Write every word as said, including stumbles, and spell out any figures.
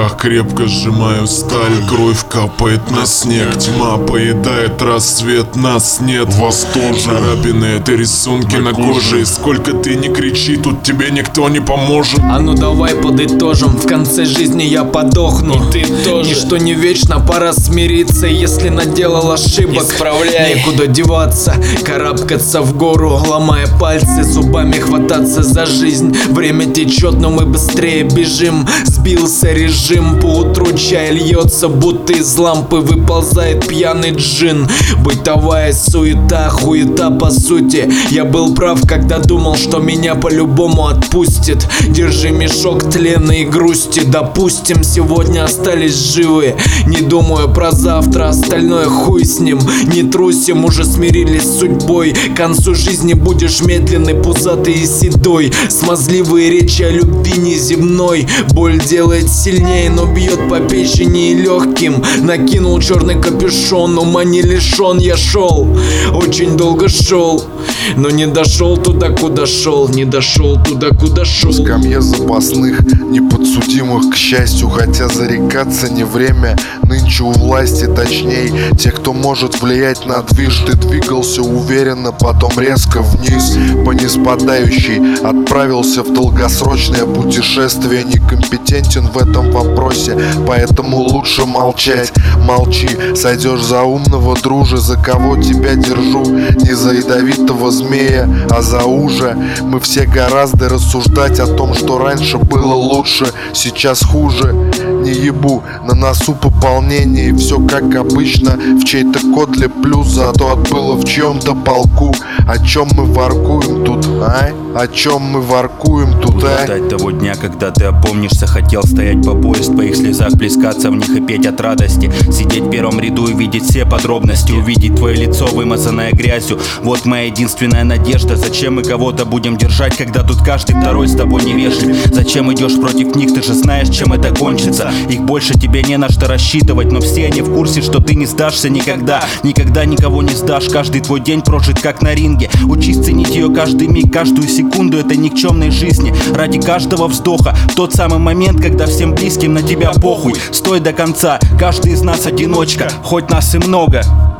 руках крепко сжимаю сталь. Кровь капает на снег, тьма поедает рассвет, нас нет. Вас тоже. Царапины — это рисунки на, на коже. И сколько ты не кричи, тут тебе никто не поможет. А ну давай подытожим, в конце жизни я подохну. И ты тоже. Ничто не вечно, пора смириться. Если наделал ошибок, исправляй. Некуда деваться, карабкаться в гору, ломая пальцы, зубами хвататься за жизнь. Время течет, но мы быстрее бежим. Сбился режим, поутру чай льется, будто из лампы выползает пьяный джин. Бытовая суета, хуета по сути. Я был прав, когда думал, что меня по-любому отпустит. Держи мешок тлена и грусти. Допустим, сегодня остались живы. Не думаю про завтра, остальное хуй с ним. Не трусим, уже смирились с судьбой. К концу жизни будешь медленный, пузатый и седой. Смазливые речи о любви неземной. Боль делает сильнее, но бьет по печени и легким. Накинул черный капюшон, ума не лишен. Я шел, очень долго шел, но не дошел туда, куда шел. Не дошел туда, куда шел. Скамье запасных, неподсудимых, к счастью. Хотя зарекаться не время, нынче у власти, точней те, кто может влиять на движ. Ты двигался уверенно, потом резко вниз по ниспадающей. Отправился в долгосрочное путешествие. Некомпетентен в этом вопросе, поэтому лучше молчать. Молчи, сойдешь за умного, друже. За кого тебя держу? Не за ядовитого змея, а за ужа. Мы все гораздо рассуждать о том, что раньше было лучше, сейчас хуже. Не ебу, на носу пополнение, и все как обычно. В чей-то кодле плюс, зато отбыло в чьем-то полку. О чем мы воркуем тут, а? О чем мы воркуем тут, а? Ждать того дня, когда ты опомнишься. Хотел стоять по пояс, в твоих слезах плескаться в них и петь от радости. Сидеть в первом ряду и видеть все подробности. Увидеть твое лицо, вымазанное грязью. Вот моя единственная надежда. Зачем мы кого-то будем держать, когда тут каждый второй с тобой невежлив? Зачем идешь против них, ты же знаешь, чем это кончится. Их больше тебе не на что рассчитывать, но все они в курсе, что ты не сдашься никогда. Никогда никого не сдашь, каждый твой день прожит как на ринге. Учись ценить ее каждый миг, каждую секунду этой никчемной жизни. Ради каждого вздоха, в тот самый момент, когда всем близким на тебя похуй. Стой до конца, каждый из нас одиночка, хоть нас и много.